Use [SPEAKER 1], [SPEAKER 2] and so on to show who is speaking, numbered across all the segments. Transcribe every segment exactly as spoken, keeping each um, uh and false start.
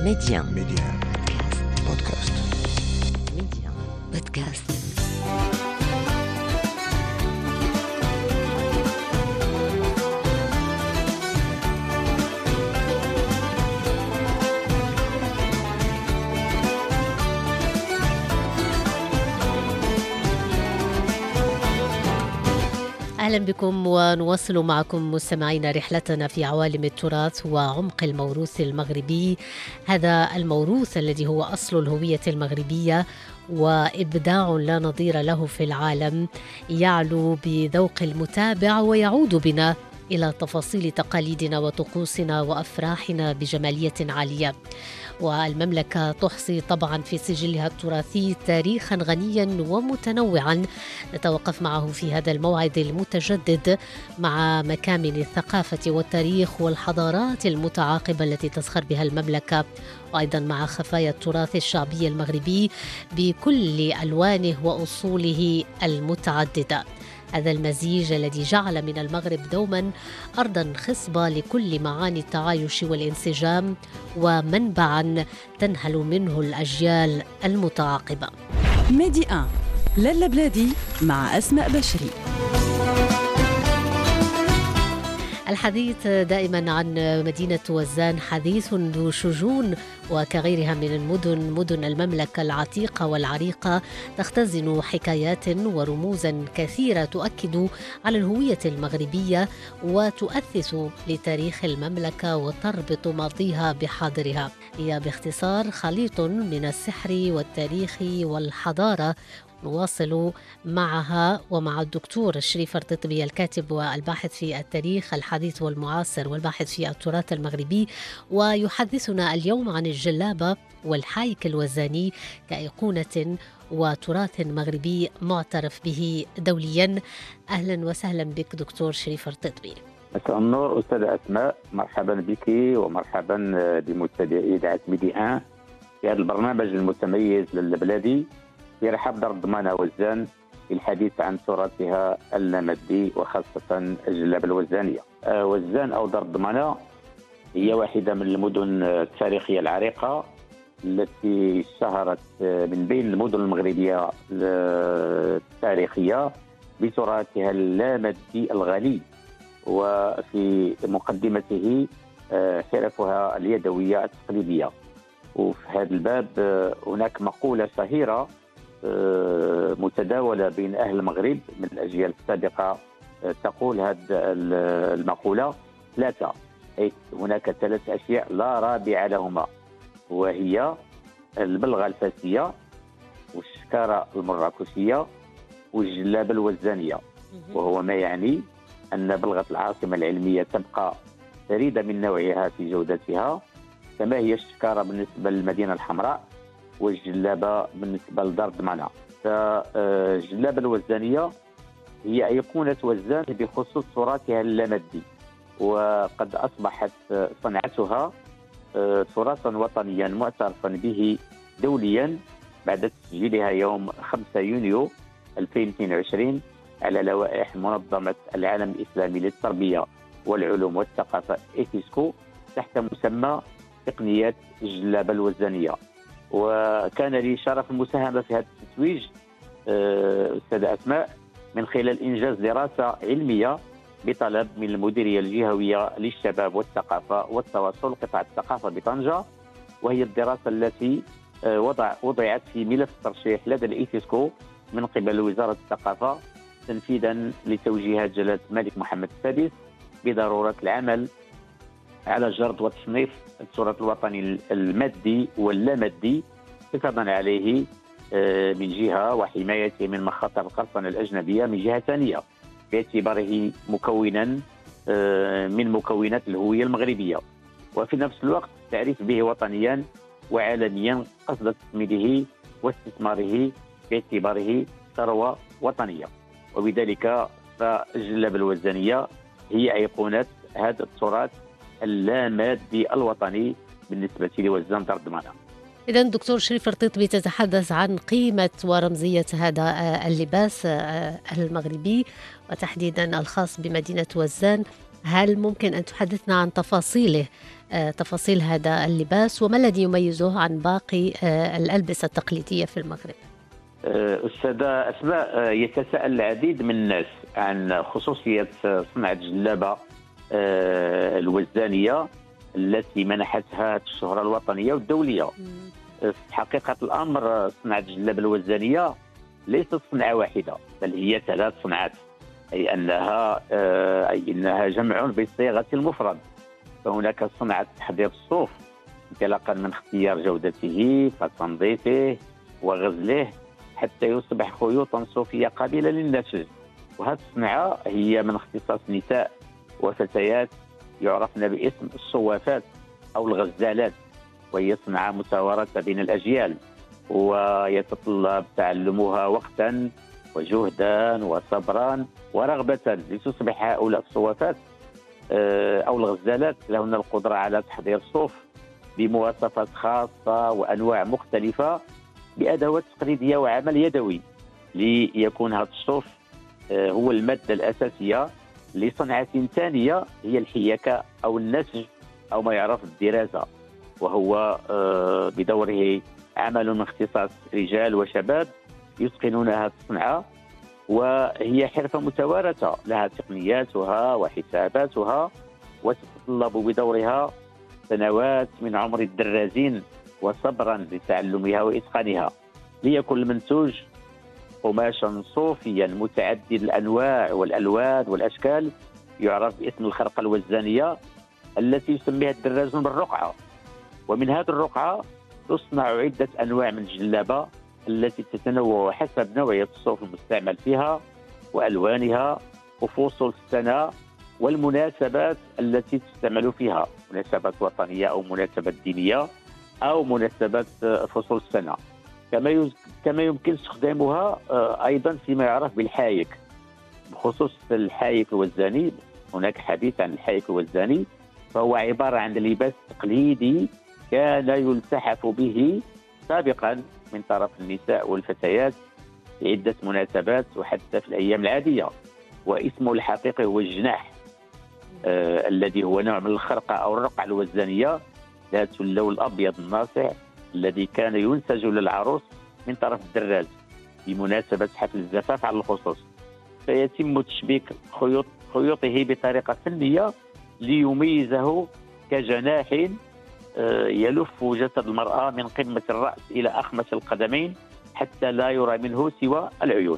[SPEAKER 1] ميديان
[SPEAKER 2] ميديان بودكاست.
[SPEAKER 1] ميديان بودكاست. أهلا بكم، ونواصل معكم مستمعين رحلتنا في عوالم التراث وعمق الموروث المغربي. هذا الموروث الذي هو أصل الهوية المغربية وإبداع لا نظير له في العالم، يعلو بذوق المتابع ويعود بنا إلى تفاصيل تقاليدنا وطقوسنا وأفراحنا بجمالية عالية. والمملكة تحصي طبعا في سجلها التراثي تاريخا غنيا ومتنوعا، نتوقف معه في هذا الموعد المتجدد مع مكامن الثقافة والتاريخ والحضارات المتعاقبة التي تزخر بها المملكة، وأيضا مع خفايا التراث الشعبي المغربي بكل ألوانه وأصوله المتعددة. هذا المزيج الذي جعل من المغرب دوما أرضا خصبة لكل معاني التعايش والانسجام، ومنبعا تنهل منه الأجيال المتعاقبة.
[SPEAKER 3] ميدي آن لالا بلادي مع أسماء بشري.
[SPEAKER 1] الحديث دائما عن مدينة وزان حديث ذو شجون، وكغيرها من المدن مدن المملكة العتيقة والعريقة تختزن حكايات ورموزا كثيرة تؤكد على الهوية المغربية وتؤسس لتاريخ المملكة وتربط ماضيها بحاضرها. هي باختصار خليط من السحر والتاريخ والحضارة. نواصل معها ومع الدكتور شريف الرطيطبي، الكاتب والباحث في التاريخ الحديث والمعاصر والباحث في التراث المغربي، ويحدثنا اليوم عن الجلابة والحايك الوزاني كأيقونة وتراث مغربي معترف به دوليا. أهلا وسهلا بك دكتور شريف الرطيطبي.
[SPEAKER 4] مساء النور أستاذة أسماء، مرحبا بك ومرحبا بمتابعي إذاعة ميدي آن في هذا البرنامج المتميز للبلادي في رحاب دار الضمانة وزان للحديث عن تراثها اللامادي وخاصة الجلابة الوزانية. آه وزان أو دار الضمانة هي واحدة من المدن التاريخية العريقة التي اشتهرت من بين المدن المغربية التاريخية بتراثها اللامادي الغني، وفي مقدمته حرفها اليدوية التقليدية. وفي هذا الباب هناك مقولة شهيرة متداولة بين أهل المغرب من الأجيال السابقة تقول هذه المقولة ثلاثة، أي هناك ثلاث أشياء لا رابع لهما، وهي البلغة الفاسية والشكارة المراكشية والجلابة الوزانية. وهو ما يعني أن بلغة العاصمة العلمية تبقى فريدة من نوعها في جودتها، كما هي الشكارة بالنسبة للمدينة الحمراء والجلابة بالنسبة لدار الضمانة. فالجلابة الوزانية هي أيقونة وزان بخصوص تراثها اللامادي، وقد أصبحت صنعتها تراثا وطنيا معترفا به دوليا بعد تسجيلها يوم خمسة يونيو ألفين واثنين وعشرين على لوائح منظمة العالم الإسلامي للتربية والعلوم والثقافة إيتيسكو تحت مسمى تقنيات الجلابة الوزانية. وكان لي شرف المساهمة في هذا التتويج أستاذة أسماء من خلال إنجاز دراسة علمية بطلب من المديرية الجهوية للشباب والثقافة والتواصل قطاع الثقافة بطنجة، وهي الدراسة التي وضع وضعت في ملف الترشيح لدى الإيتيسكو من قبل وزارة الثقافة تنفيذا لتوجيهات جلالة الملك محمد السادس بضرورة العمل على جرد وتصنيف التراث الوطني المادي واللامادي حفاظا عليه من جهة وحمايته من مخاطر القرصنة الأجنبية من جهة ثانية، باعتباره مكونا من مكونات الهوية المغربية، وفي نفس الوقت تعريف به وطنيا وعالميا قصد تسميده واستثماره باعتباره ثروة وطنية. وبذلك فالجلابة الوزانية هي أيقونة هذا التراث اللامادي الوطني بالنسبة لوزان دار الضمانة.
[SPEAKER 1] إذن دكتور شريف الرطيطبي تتحدث عن قيمة ورمزية هذا اللباس المغربي وتحديدا الخاص بمدينة وزان هل ممكن أن تحدثنا عن تفاصيله، آه، تفاصيل هذا اللباس وما الذي يميزه عن باقي آه، الألبسة التقليدية في المغرب؟
[SPEAKER 4] آه، أستاذة أسماء، آه، يتساءل العديد من الناس عن خصوصية صناعة الجلابة آه، الوزانية التي منحتها الشهرة الوطنية والدولية. في حقيقة الأمر صناعة الجلابة الوزانية ليست صنعة واحدة، بل هي ثلاث صناعات، أي أنها آه، أي أنها جمع بصيغة المفرد. فهناك صنعة تحضير الصوف انطلاقا من اختيار جودته فتنظيفه وغزله حتى يصبح خيوطا صوفية قابلة للنسج. وهذه الصنعة هي من اختصاص نساء وفتيات يعرفن باسم الصوافات أو الغزالات، وهي صنعة متوارثة بين الأجيال، ويتطلب تعلمها وقتا وجهدا وصبرا ورغبة لتصبح هؤلاء الصوافات أو الغزالات لهن القدرة على تحضير الصوف بمواصفات خاصة وأنواع مختلفة بأدوات تقليدية وعمل يدوي، ليكون هذا الصوف هو المادة الأساسية لصنعة ثانية هي الحياكة أو النسج أو ما يعرف بالدراسة، وهو بدوره عمل من اختصاص رجال وشباب يتقنون هذه الصنعة، وهي حرفة متوارثة لها تقنياتها وحساباتها، وتتطلب بدورها سنوات من عمر الدرازين وصبرا لتعلمها وإتقانها، ليكون المنتوج قماشا صوفيا متعدد الأنواع والألوان والأشكال يعرف باسم الخرقة الوزانية التي يسميها الدرازون بالرقعة. ومن هذه الرقعة تصنع عدة أنواع من الجلابة التي تتنوع حسب نوعية الصوف المستعمل فيها وألوانها وفصول السنة والمناسبات التي تستعمل فيها، مناسبات وطنية أو مناسبات دينية أو مناسبات فصول السنة. كما كما يمكن استخدامها أيضا فيما يعرف بالحايك. بخصوص الحايك الوزاني، هناك حديث عن الحايك الوزاني، فهو عبارة عن لباس تقليدي كان يلتحف به سابقا من طرف النساء والفتيات في عدة مناسبات وحتى في الأيام العادية، واسمه الحقيقي هو الجناح، آه الذي هو نوع من الخرقة أو الرقعة الوزانية ذات اللون الأبيض الناصع الذي كان ينسج للعروس من طرف الدراز بمناسبة حفل الزفاف على الخصوص، فيتم تشبيك خيوط خيوطه بطريقة فنية ليميزه كجناح يلف جسد المرأة من قمة الرأس إلى أخمص القدمين حتى لا يرى منه سوى العيون.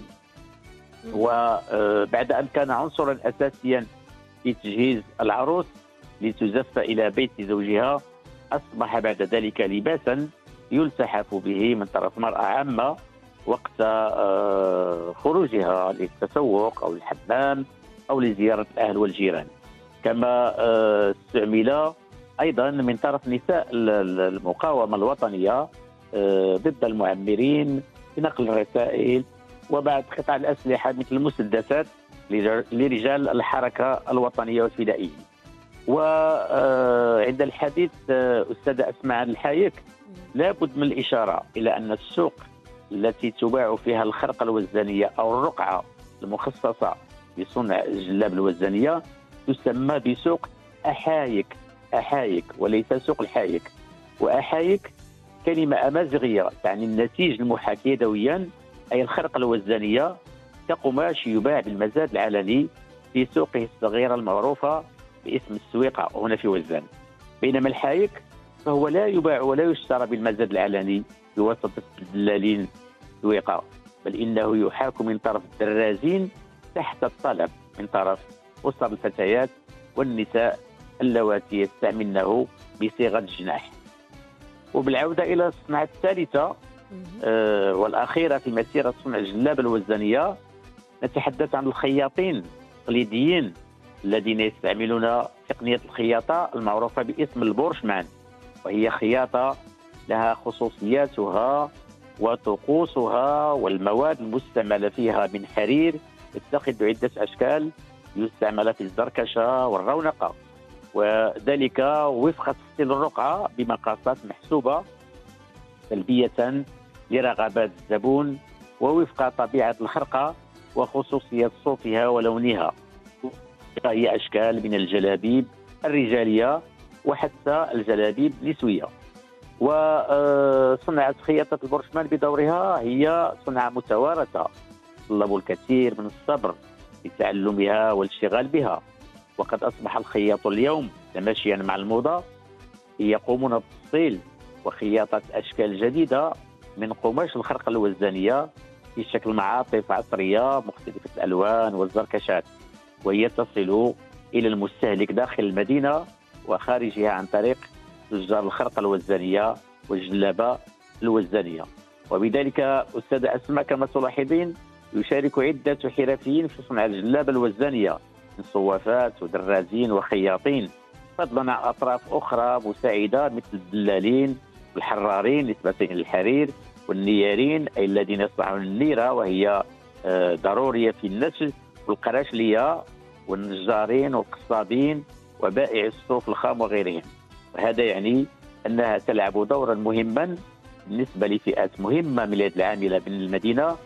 [SPEAKER 4] وبعد أن كان عنصرا أساسيا في تجهيز العروس لتزف إلى بيت زوجها، أصبح بعد ذلك لباسا يلتحف به من طرف مرأة عامة وقت خروجها للتسوق أو الحمام أو لزيارة الأهل والجيران. كما استعمل أيضا من طرف نساء المقاومة الوطنية ضد المعمرين بنقل الرسائل وبعض قطع الأسلحة مثل المسدسات لرجال الحركة الوطنية والفدائية. وعند الحديث أستاذة أسماء عن الحايك، لابد من الإشارة إلى أن السوق التي تباع فيها الخرقة الوزانية أو الرقعة المخصصة بصنع الجلاب الوزانية تسمى بسوق أحايك أحايك وليس سوق الحايك. وأحايك كلمة أمازيغية تعني النسيج المحاكي يدويا، أي الخرقة الوزانية كقماش يباع بالمزاد العلني في سوقه الصغيرة المعروفة باسم السويقة هنا في وزان. بينما الحايك فهو لا يباع ولا يشترى بالمزاد العلني بواسطة الدلالين السويقة، بل إنه يحاك من طرف الدرازين تحت الطلب من طرف أسر الفتيات والنساء اللواتي يستعملنه بصيغة الجناح. وبالعودة إلى الصناعة الثالثة آه والأخيرة في مسيرة صنع الجلابة الوزانية، نتحدث عن الخياطين التقليديين الذين يستعملون تقنية الخياطة المعروفة باسم البورشمان، وهي خياطة لها خصوصياتها وطقوسها، والمواد المستعملة فيها من حرير يتخذ عدة أشكال يستعمل في الزركشة والرونقة، وذلك وفق تفصيل الرقعة بمقاسات محسوبة سلبية لرغبات الزبون ووفق طبيعة الخرقة وخصوصية صوفها ولونها. هي أشكال من الجلابيب الرجالية وحتى الجلابيب النسوية. وصناعة خياطة البرشمان بدورها هي صناعة متوارثة تتطلب الكثير من الصبر لتعلمها والاشتغال بها. وقد أصبح الخياط اليوم تماشيا مع الموضة يقومون بتفصيل وخياطة أشكال جديدة من قماش الخرقة الوزانية في شكل معاطف عصرية مختلفة الألوان والزركشات، وهي تصل إلى المستهلك داخل المدينة وخارجها عن طريق تجار الخرقة الوزانية والجلابة الوزانية. وبذلك أستاذ أسماء كما تلاحظين يشارك عدة حرفيين في صنع الجلابة الوزانية من صوافات ودرازين وخياطين، فضلا عن أطراف أخرى مساعدة مثل الدلالين والحرارين نسبة للحرير والنيارين أي الذين يصنعون النيرة وهي ضرورية في النسج، والقراشلية والنجارين والقصابين وبائع الصوف الخام وغيرهم. وهذا يعني أنها تلعب دورا مهما بالنسبة لفئات مهمة من العاملة بالمدينة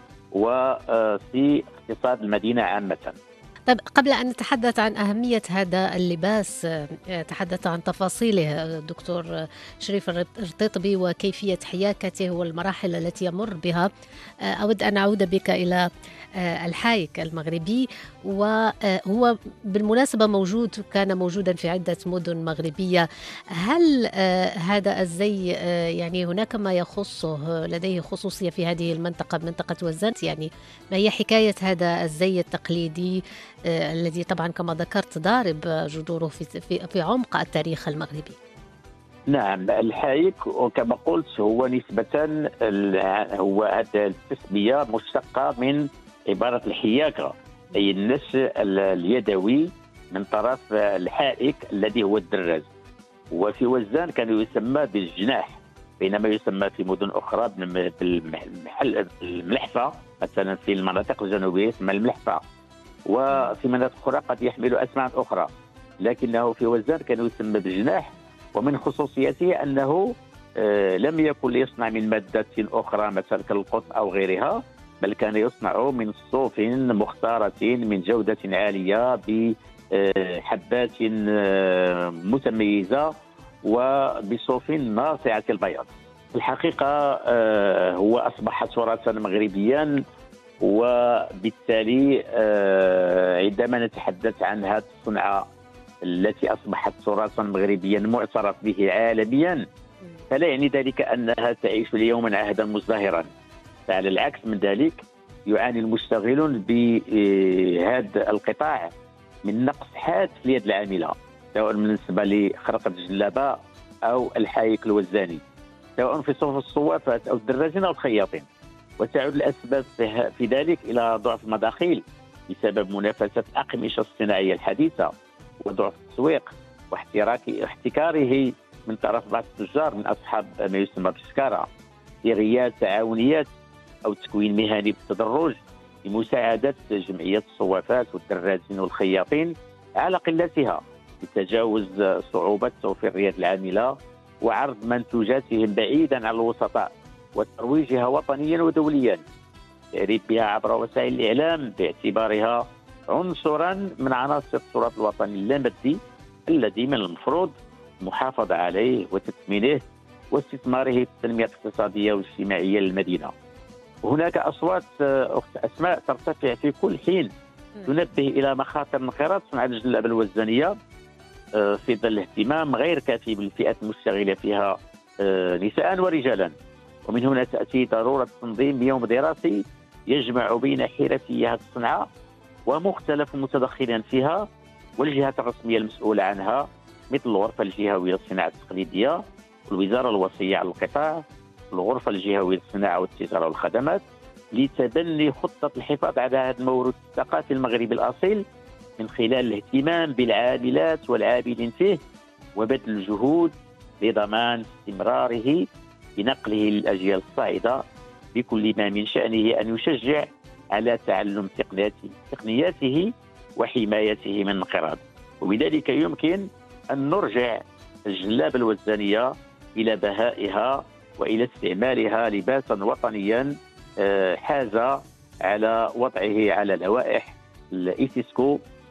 [SPEAKER 4] وفي اقتصاد المدينة عامة.
[SPEAKER 1] طيب، قبل أن نتحدث عن أهمية هذا اللباس تحدث عن تفاصيله الدكتور شريف الرطيطبي وكيفية حياكته والمراحل التي يمر بها، أود أن أعود بك إلى الحايك المغربي، وهو بالمناسبة موجود كان موجودا في عدة مدن مغربية. هل هذا الزي يعني هناك ما يخصه لديه خصوصية في هذه المنطقة منطقة وزانت؟ يعني ما هي حكاية هذا الزي التقليدي الذي طبعا كما ذكرت ضارب جذوره في, في, في عمق التاريخ المغربي؟
[SPEAKER 4] نعم، الحايك وكما قلت هو نسبة هو هذه التسمية مشتقة من عبارة الحياكة أي النسج اليدوي من طرف الحائك الذي هو الدراز. وفي وزان كان يسمى بالجناح، بينما يسمى في مدن أخرى بالمحل الملحفة، مثلا في المناطق الجنوبية يسمى الملحفة، وفي مناطق أخرى قد يحمل أسماء أخرى، لكنه في وزان كان يسمى بالجناح. ومن خصوصيته أنه لم يكن يصنع من مادة أخرى مثلا كالقطن أو غيرها، بل كان يصنع من صوف مختارة من جودة عالية بحبات متميزة وبصوف ناصعة البياض. الحقيقة هو أصبح تراثا مغربيا، وبالتالي عندما نتحدث عن هذه الصنعة التي أصبحت تراثا مغربيا معترف به عالميا، فلا يعني ذلك أنها تعيش اليوم عهدا مزدهرا، فعلى العكس من ذلك يعاني المشتغلون بهذا القطاع من نقص حاد في اليد العاملة، سواء بالنسبة لخرقة الجلابة أو الحايك الوزاني، سواء في صوف الصوافات أو الدرازين أو الخياطين. وتعود الأسباب في ذلك إلى ضعف المداخيل بسبب منافسة الأقمشة الصناعية الحديثة وضعف التسويق واحتكاره من طرف بعض التجار من أصحاب ما يسمى بالسكارة لغياب تعاونيات أو تكوين مهني بالتدرج لمساعدة جمعية الصوافات والدرازين والخياطين على قلتها لتجاوز صعوبة توفير اليد العاملة وعرض منتوجاتهم بعيدا عن الوسطاء وترويجها وطنيا ودوليا، تعريف بها عبر وسائل الإعلام باعتبارها عنصرا من عناصر التراث الوطني اللامادي الذي من المفروض المحافظة عليه وتثمينه واستثماره في التنمية الاقتصادية والاجتماعية للمدينة. هناك أصوات أخت أسماء ترتفع في كل حين تنبه إلى مخاطر انقراض صناعة الجلابة الوزانية في ظل الاهتمام غير كافي بالفئات المشتغلة فيها نساء ورجالا. ومن هنا تأتي ضرورة تنظيم يوم دراسي يجمع بين حرفي هذه الصنعة ومختلف المتدخلين فيها والجهات الرسمية المسؤولة عنها مثل الغرفة الجهوية للصناعة التقليدية والوزارة الوصية على القطاع، الغرفة الجهوية للصناعة والتجارة والخدمات، لتبني خطة الحفاظ على هذا الموروث الثقافي المغربي الأصيل من خلال الاهتمام بالعاملات والعاملين فيه وبذل الجهود لضمان استمراره بنقله للأجيال الصاعدة بكل ما من شأنه أن يشجع على تعلم تقنياته وحمايته من الانقراض. وبذلك يمكن أن نرجع الجلابة الوزانية إلى بهائها وإلى استعمالها لباسا وطنيا حاز على وضعه على لوائح الإيسيسكو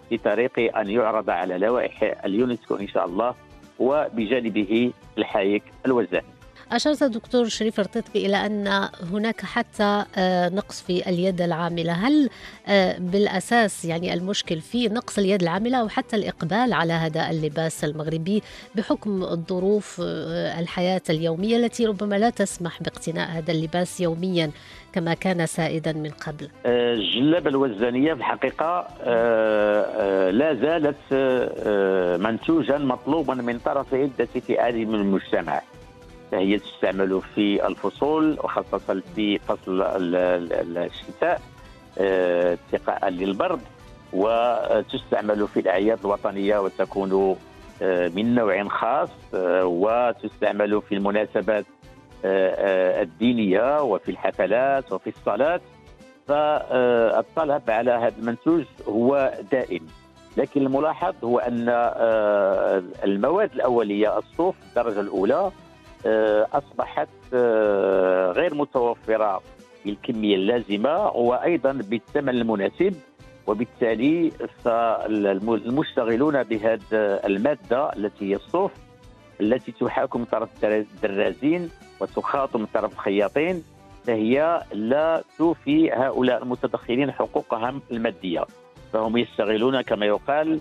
[SPEAKER 4] في طريق أن يعرض على لوائح اليونسكو إن شاء الله، وبجانبه الحايك الوزاني.
[SPEAKER 1] أشرت دكتور شريف رطيطبي إلى أن هناك حتى نقص في اليد العاملة. هل بالأساس يعني المشكل في نقص اليد العاملة أو حتى الإقبال على هذا اللباس المغربي بحكم الظروف الحياة اليومية التي ربما لا تسمح باقتناء هذا اللباس يوميا كما كان سائدا من قبل؟
[SPEAKER 4] الجلابة الوزانية في الحقيقة لا زالت منتوجا مطلوبا من طرف عدة فئات من المجتمع، فهي تستعمل في الفصول وخاصة في فصل الشتاء اتقاء للبرد، وتستعمل في الأعياد الوطنية وتكون من نوع خاص، وتستعمل في المناسبات الدينية وفي الحفلات وفي الصلاة. فالطلب على هذا المنتوج هو دائم، لكن الملاحظ هو أن المواد الأولية الصوف الدرجة الأولى أصبحت غير متوفرة بالكمية اللازمة وأيضا بالثمن المناسب، وبالتالي المشتغلون بهذه المادة التي هي الصوف التي تحاكم طرف الدرازين وتخاط من طرف الخياطين، فهي لا توفي هؤلاء المتدخلين حقوقهم المادية، فهم يشتغلون كما يقال.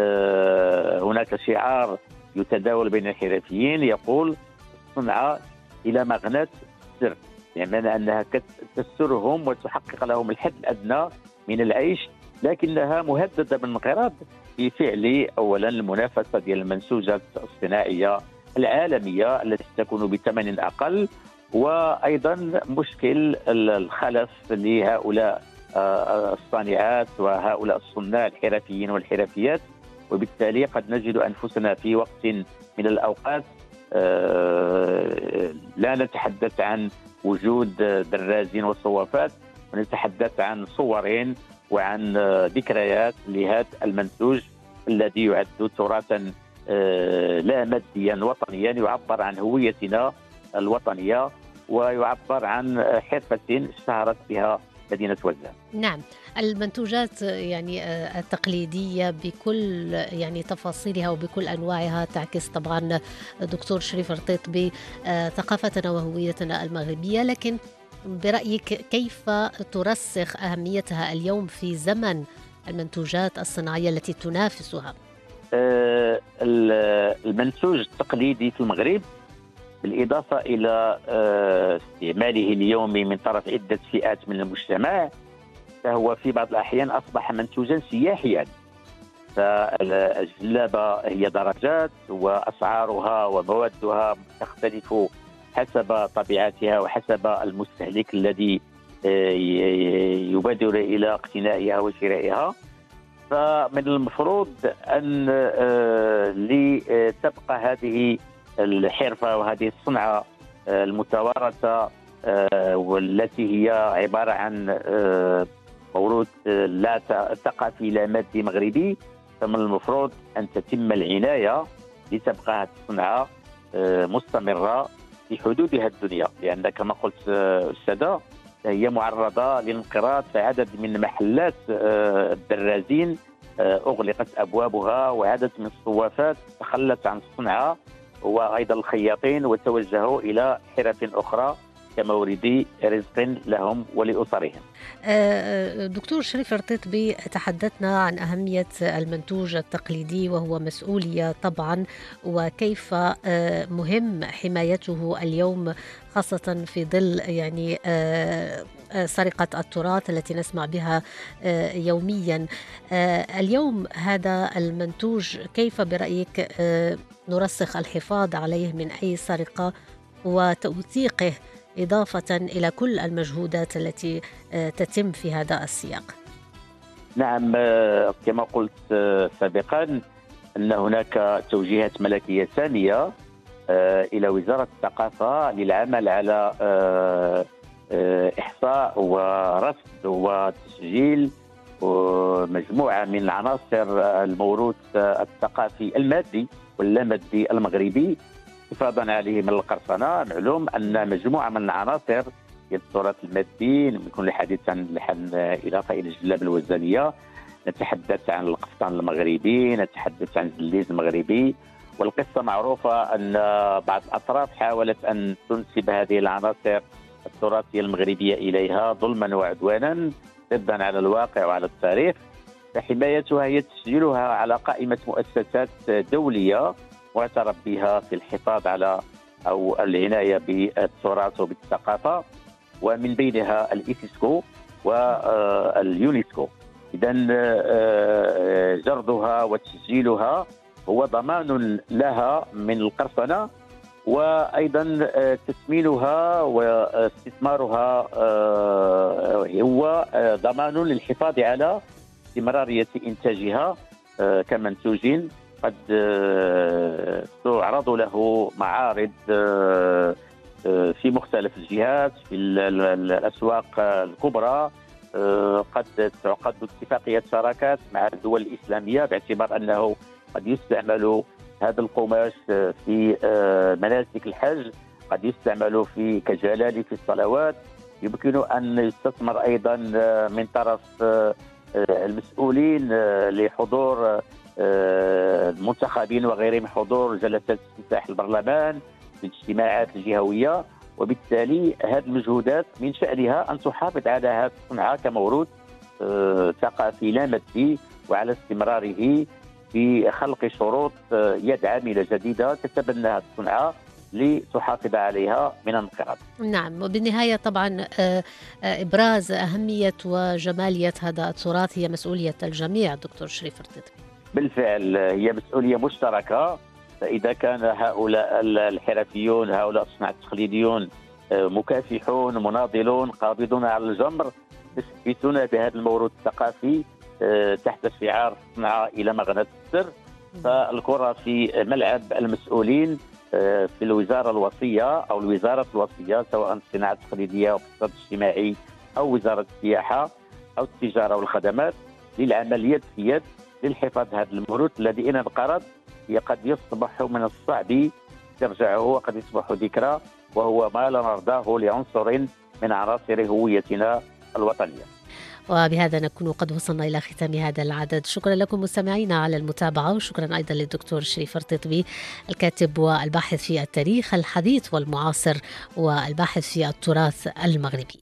[SPEAKER 4] هناك شعار يتداول بين الحرفيين يقول صنعاء إلى مغناة السر، يعني أنها تسترهم وتحقق لهم الحد الأدنى من العيش، لكنها مهددة بالانقراض في فعل أولا المنافسة ديال المنسوجات الصناعية العالمية التي تكون بثمن أقل، وأيضا مشكل الخلف لهؤلاء الصانعات وهؤلاء الصناع الحرفيين والحرفيات. وبالتالي قد نجد أنفسنا في وقت من الأوقات لا نتحدث عن وجود درازين وصوافات، ونتحدث عن صور وعن ذكريات لهذا المنتوج الذي يعد تراثا لا ماديا وطنيا، يعبر عن هويتنا الوطنية ويعبر عن حرفة اشتهرت بها مدينة وزان.
[SPEAKER 1] نعم، المنتوجات يعني التقليدية بكل يعني تفاصيلها وبكل أنواعها تعكس طبعا دكتور شريف رطيطبي ثقافتنا وهويتنا المغربية، لكن برأيك كيف ترسخ أهميتها اليوم في زمن المنتوجات الصناعية التي تنافسها؟
[SPEAKER 4] المنتوج التقليدي في المغرب بالإضافة إلى استعماله اليومي من طرف عدة فئات من المجتمع، فهو في بعض الأحيان أصبح منتوجا سياحيا. فالجلابة هي درجات وأسعارها وموادها تختلف حسب طبيعتها وحسب المستهلك الذي يبادر إلى اقتنائها وشرائها. فمن المفروض أن لتبقى هذه الحرفة وهذه الصنعة المتوارثة والتي هي عبارة عن موروث لا ثقافي لا مادي مغربي، فمن المفروض أن تتم العناية لتبقى هذه الصنعة مستمرة في حدودها الدنيا، لأن كما قلت أستاذة هي معرضة للانقراض، فعدد من محلات الدرازين أغلقت أبوابها، وعدد من الصوافات تخلت عن الصنعة وأيضا الخياطين وتوجهوا إلى حرف أخرى كمورد رزق لهم ولأسرهم.
[SPEAKER 1] دكتور شريف رطيطبي، تحدثنا عن أهمية المنتوج التقليدي وهو مسؤولية طبعا، وكيف مهم حمايته اليوم خاصة في ظل يعني سرقة التراث التي نسمع بها يوميا. اليوم هذا المنتوج كيف برأيك نرسخ الحفاظ عليه من أي سرقة وتوثيقه إضافة إلى كل المجهودات التي تتم في هذا السياق؟
[SPEAKER 4] نعم، كما قلت سابقا أن هناك توجيهات ملكية ثانية إلى وزارة الثقافة للعمل على إحصاء ورصد وتسجيل مجموعة من العناصر الموروث الثقافي المادي واللامادي المغربي حفاظا عليه من القرصنة. معلوم أن مجموعة من العناصر ديال التراث المادي، يكون الحديث عن الإضافة إلى الجلابة الوزانية، نتحدث عن القفطان المغربي، نتحدث عن الدليز المغربي. والقصة معروفة أن بعض الأطراف حاولت أن تنسب هذه العناصر التراثية المغربية إليها ظلما وعدوانا ضدا على الواقع وعلى التاريخ. فحمايتها هي تسجيلها على قائمة مؤسسات دولية معترف بها في الحفاظ على أو العناية بالتراث وبالثقافة، ومن بينها الإيسيسكو واليونسكو. إذا جردها وتسجيلها هو ضمان لها من القرصنة، وأيضا تثمينها واستثمارها هو ضمان للحفاظ على استمرارية إنتاجها كمنتوج قد تعرض له معارض في مختلف الجهات في الأسواق الكبرى. قد تعقد اتفاقية شراكات مع الدول الإسلامية باعتبار أنه قد يستعمل هذا القماش في مناسك الحج، قد يستعمل في كجلال في الصلوات. يمكن أن يستثمر أيضا من طرف المسؤولين لحضور المنتخبين وغيرهم، حضور جلسات افتتاح البرلمان، الاجتماعات الجهوية. وبالتالي هذه المجهودات من شأنها أن تحافظ على هذه الصنعة كموروث ثقافي لا مادي، وعلى استمراره في خلق شروط يد عاملة جديدة تتبنى هذه الصنعة لتحافظ عليها من الانقراض.
[SPEAKER 1] نعم، وبالنهاية طبعا إبراز أهمية وجمالية هذا التراث هي مسؤولية الجميع. دكتور شريف رتيتبي،
[SPEAKER 4] بالفعل هي مسؤولية مشتركة. فإذا كان هؤلاء الحرفيون، هؤلاء الصناع التقليديون مكافحون مناضلون قابضون على الجمر يثبتون بهذا الموروث الثقافي تحت شعار الصنعة إلى مغنى السر، فالكرة في ملعب المسؤولين في الوزارة الوصية أو الوزارة الوصية، سواء الصناعة التقليدية أو الاقتصاد الاجتماعي أو وزارة السياحة أو التجارة والخدمات، للعمل يد في يد للحفاظ هذا الموروث الذي إن انقرض قد يصبح من الصعب ترجعه وقد يصبح ذكرى، وهو ما لا نرضاه لعنصر من عناصر هويتنا الوطنية.
[SPEAKER 1] وبهذا نكون قد وصلنا إلى ختام هذا العدد. شكرا لكم مستمعينا على المتابعة، وشكرا أيضا للدكتور شريف رتيتبي الكاتب والباحث في التاريخ الحديث والمعاصر والباحث في التراث المغربي.